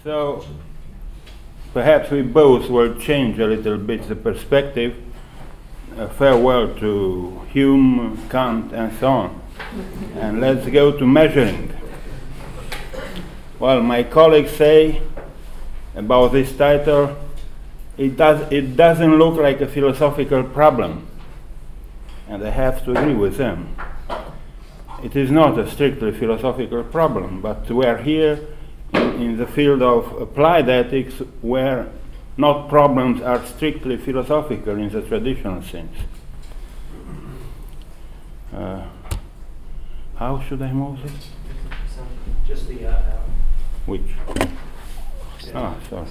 So perhaps we both will change a little bit the perspective. Farewell to Hume, Kant, and so on. And let's go to measuring. Well, my colleagues say about this title, it doesn't look like a philosophical problem. And I have to agree with them. It is not a strictly philosophical problem, but we are here in the field of applied ethics where not problems are strictly philosophical in the traditional sense. How should I move this? Just the Which? Ah, sorry.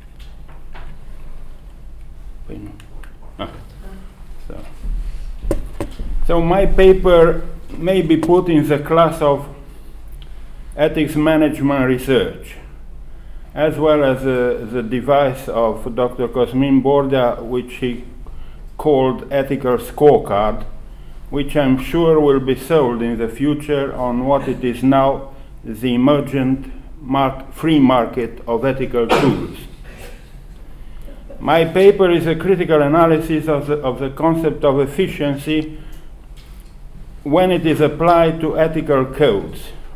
So my paper may be put in the class of ethics management research, as well as the device of Dr. Cosmin Borda, which he called ethical scorecard, which I'm sure will be sold in the future on what it is now the emergent free market of ethical tools. My paper is a critical analysis of the concept of efficiency when it is applied to ethical codes.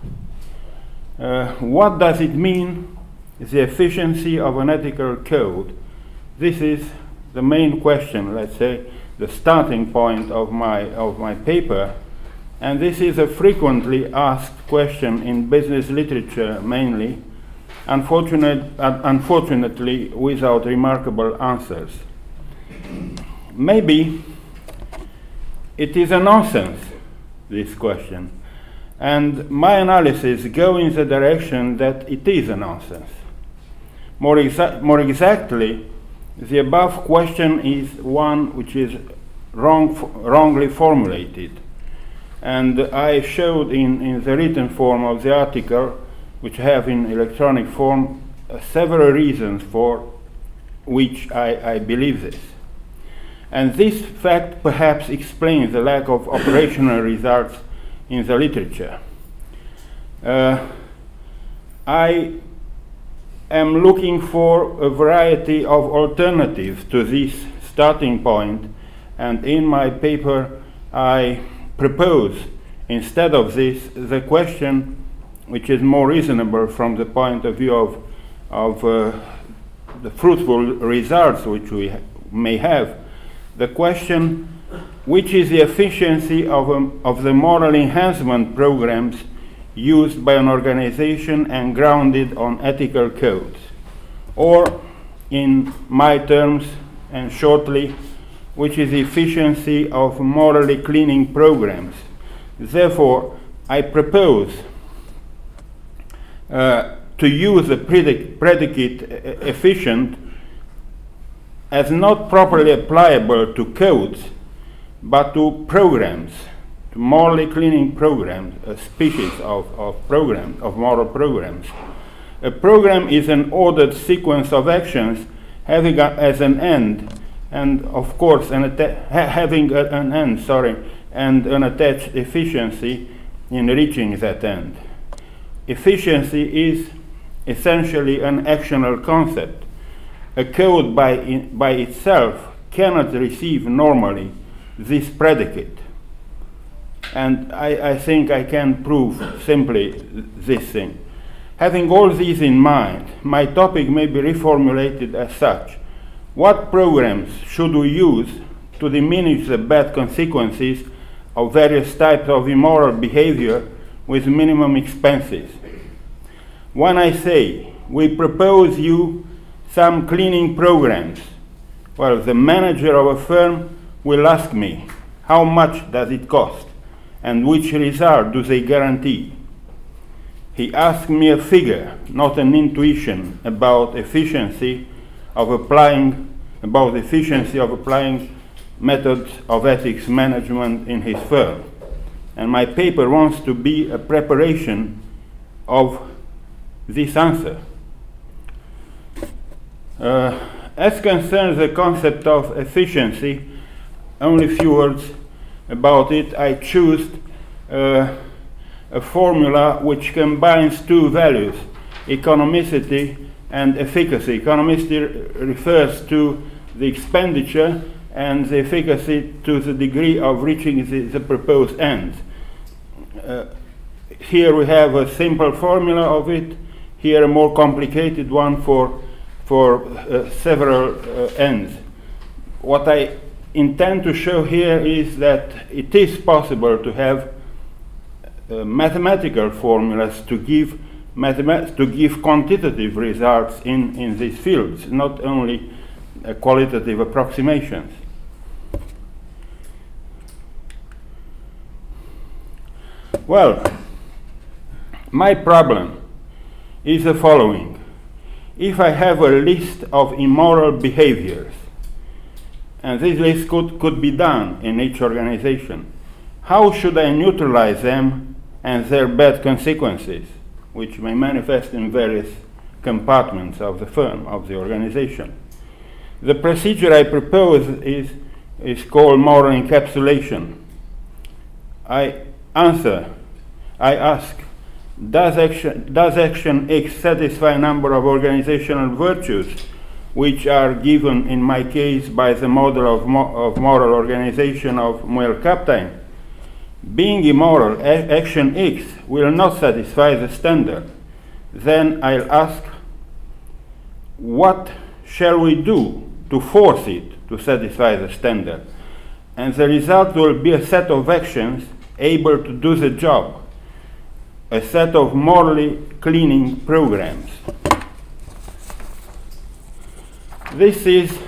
What does it mean, the efficiency of an ethical code? This is the main question, let's say, the starting point of my paper. And this is a frequently asked question in business literature mainly, unfortunately without remarkable answers. Maybe it is a nonsense, this question. And my analysis goes in the direction that it is a nonsense. More exactly, the above question is one which is wrongly formulated. And I showed in the written form of the article, which I have in electronic form, several reasons for which I believe this. And this fact perhaps explains the lack of operational results in the literature. I am looking for a variety of alternatives to this starting point, and in my paper I propose, instead of this, the question which is more reasonable from the point of view of the fruitful results which we may have, the question, which is the efficiency of the moral enhancement programs used by an organization and grounded on ethical codes? Or, in my terms and shortly, which is the efficiency of morally cleaning programs? Therefore, I propose to use the predicate efficient as not properly applicable to codes, but to programs, to morally cleaning programs, a species of programs, of moral programs. A program is an ordered sequence of actions having as an end, and of course having an end, and an attached efficiency in reaching that end. Efficiency is essentially an actional concept. A code by itself cannot receive normally this predicate. And I think I can prove simply this thing. Having all these in mind, my topic may be reformulated as such. What programs should we use to diminish the bad consequences of various types of immoral behavior with minimum expenses? When I say we propose you some cleaning programs, well, the manager of a firm will ask me, how much does it cost and which result do they guarantee? He asked me a figure, not an intuition about efficiency of applying methods of ethics management in his firm. And my paper wants to be a preparation of this answer. As concerns the concept of efficiency, only a few words about it. I choose a formula which combines two values, economicity and efficacy. Economicity refers to the expenditure and the efficacy to the degree of reaching the proposed end. Here we have a simple formula of it, here a more complicated one for several ends. What I intend to show here is that it is possible to have mathematical formulas to give quantitative results in these fields, not only qualitative approximations. Well, my problem is the following. If I have a list of immoral behaviors, and this list could be done in each organization, how should I neutralize them and their bad consequences, which may manifest in various compartments of the firm, of the organization? The procedure I propose is called moral encapsulation. I ask, does action X satisfy a number of organizational virtues which are given in my case by the model of moral organization of Muel-Kapteyn? Being immoral, action X will not satisfy the standard. Then I'll ask, what shall we do to force it to satisfy the standard? And the result will be a set of actions able to do the job, a set of morally cleaning programs. This is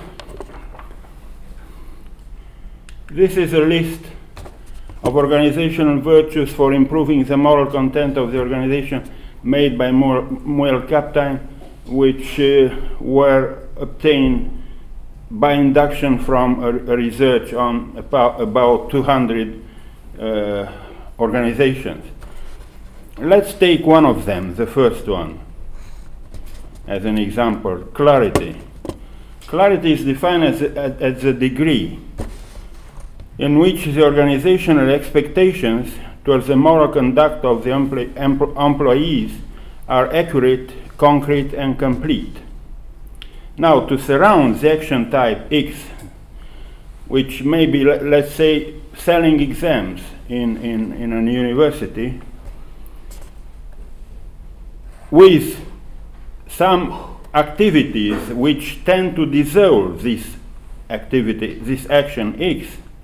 a list of organizational virtues for improving the moral content of the organization made by Muel-Kapteyn, which were obtained by induction from a research on about 200 organizations. Let's take one of them, the first one, as an example, clarity. Clarity is defined as the degree in which the organizational expectations towards the moral conduct of the employees are accurate, concrete, and complete. Now, to surround the action type X, which may be, let's say, selling exams in a university, with some activities which tend to dissolve this activity, this action X,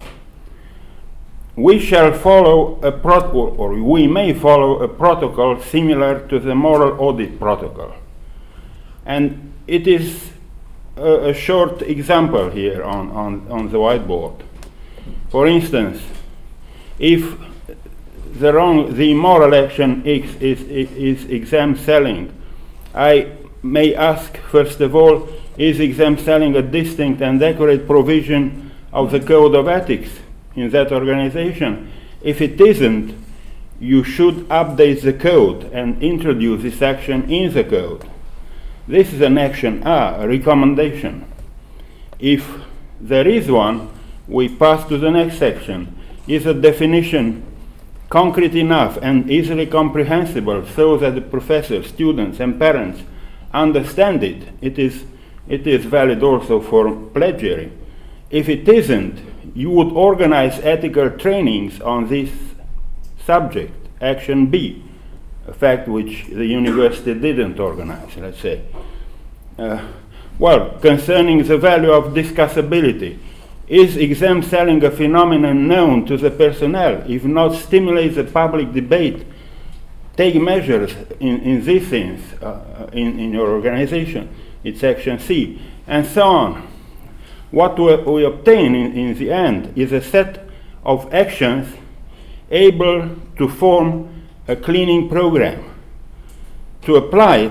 we shall follow a protocol, or we may follow a protocol similar to the moral audit protocol. And it is a short example here on the whiteboard. For instance, if the immoral action X is exam selling, I may ask, first of all, is exam selling a distinct and accurate provision of the code of ethics in that organization? If it isn't, you should update the code and introduce this action in the code. This is an action A, a recommendation. If there is one, we pass to the next section. Is a definition concrete enough and easily comprehensible so that the professors, students, and parents understand it? It is valid also for plagiarism. If it isn't, you would organize ethical trainings on this subject, action B, a fact which the university didn't organize, let's say. Well, concerning the value of discussability, is exam selling a phenomenon known to the personnel? If not, stimulate the public debate. Take measures in this sense in your organization. It's action C, and so on. What we obtain in the end is a set of actions able to form a cleaning program. To apply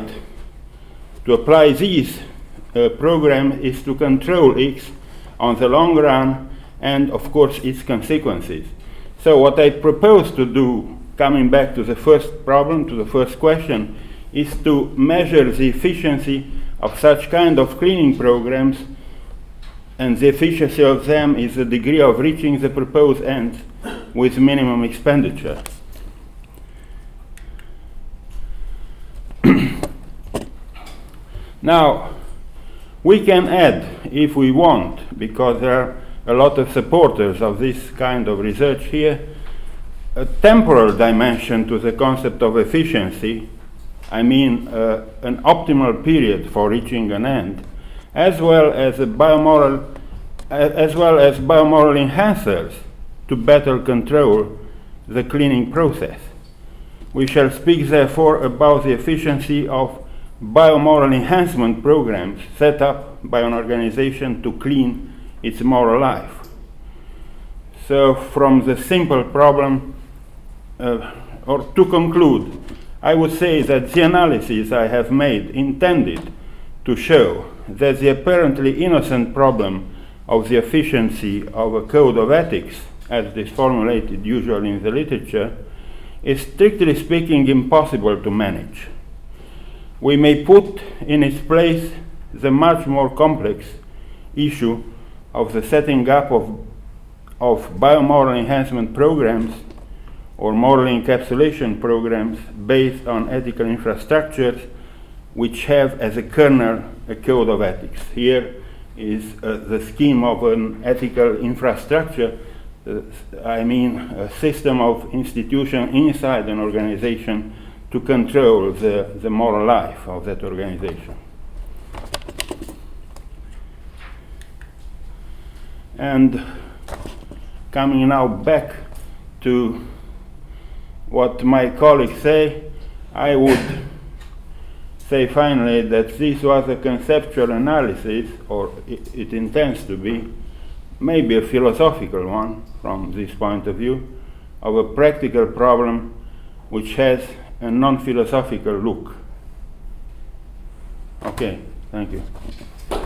this program is to control X on the long run and, of course, its consequences. So what I propose to do, coming back to the first problem, to the first question, is to measure the efficiency of such kind of cleaning programs, and the efficiency of them is the degree of reaching the proposed ends with minimum expenditure. Now, we can add, if we want, because there are a lot of supporters of this kind of research here, a temporal dimension to the concept of efficiency. I mean, an optimal period for reaching an end, as well as biomoral enhancers to better control the cleaning process. We shall speak, therefore, about the efficiency of biomoral enhancement programs set up by an organization to clean its moral life. So, from the simple problem, or to conclude, I would say that the analysis I have made intended to show that the apparently innocent problem of the efficiency of a code of ethics, as it is formulated usually in the literature, is strictly speaking impossible to manage. We may put in its place the much more complex issue of the setting up of biomoral enhancement programs or moral encapsulation programs based on ethical infrastructures which have as a kernel a code of ethics. Here is the scheme of an ethical infrastructure, I mean a system of institution inside an organization to control the moral life of that organization. And coming now back to what my colleagues say, I would say finally that this was a conceptual analysis, or it intends to be, maybe a philosophical one from this point of view, of a practical problem which has a non-philosophical look. Okay, thank you.